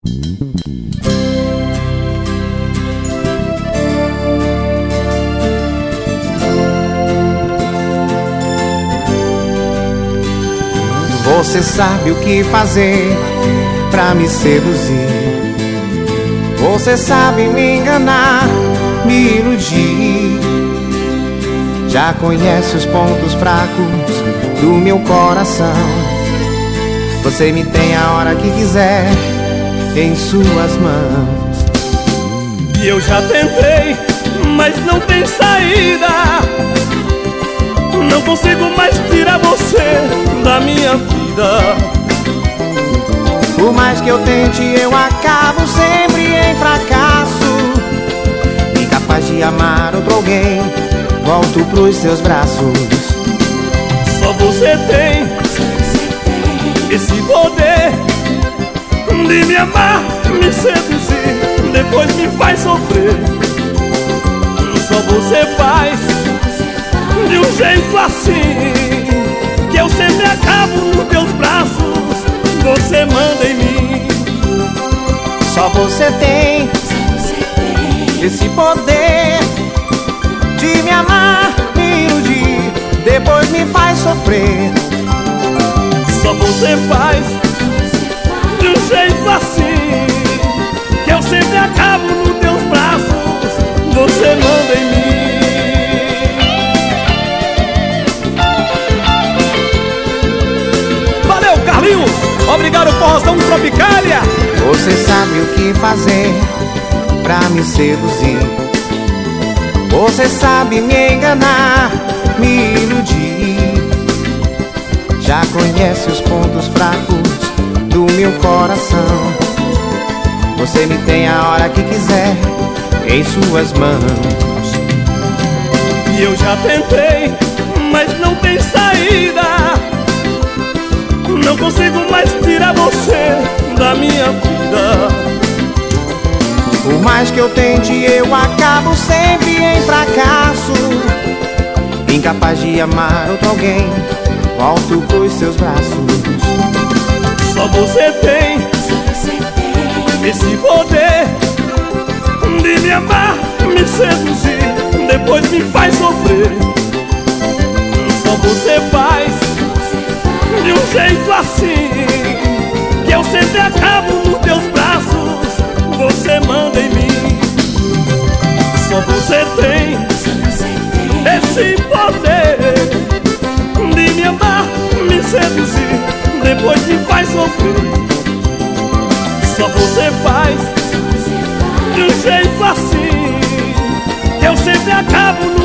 Você sabe o que fazer pra me seduzir. Você sabe me enganar, me iludir. Já conhece os pontos fracos do meu coração. Você me tem a hora que quiser em suas mãos. E eu já tentei, mas não tem saída. Não consigo mais tirar você da minha vida. Por mais que eu tente, eu acabo sempre em fracasso. Incapaz de amar outro alguém, volto pros seus braços. Só você tem esse poder de me amar, me seduzir, depois me faz sofrer. Só você faz de um jeito assim que eu sempre acabo nos teus braços. Você manda em mim. Só você tem esse poder de me amar, me iludir, depois me faz sofrer. Só você faz de um jeito assim que eu sempre acabo nos teus braços. Você manda em mim. Valeu, Carlinhos! Obrigado, Forrozão Tropicália! Você sabe o que fazer pra me seduzir. Você sabe me enganar, me iludir. Já conhece os pontos fracos do meu coração. Você me tem a hora que quiser em suas mãos. E eu já tentei, mas não tem saída. Não consigo mais tirar você da minha vida. Por mais que eu tente, eu acabo sempre em fracasso. Incapaz de amar outro alguém, volto pros seus braços. Só você tem esse poder de me amar, me seduzir, depois me faz sofrer. Só você faz de um jeito assim que eu sempre acabo nos teus braços. Você manda em mim. Só você tem esse poder de me amar, me seduzir, depois me faz sofrer. Só você faz de um jeito assim que eu sempre acabo no